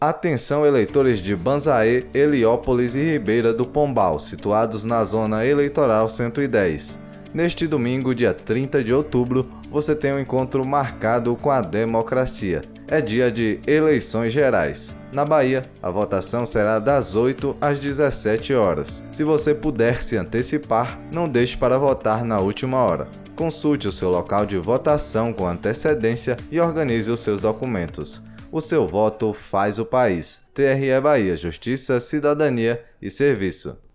Atenção eleitores de Banzaê, Heliópolis e Ribeira do Pombal, situados na Zona Eleitoral 110. Neste domingo, dia 30 de outubro, você tem um encontro marcado com a democracia. É dia de eleições gerais. Na Bahia, a votação será das 8 às 17 horas. Se você puder se antecipar, não deixe para votar na última hora. Consulte o seu local de votação com antecedência e organize os seus documentos. O seu voto faz o país. TRE Bahia, Justiça, Cidadania e Serviço.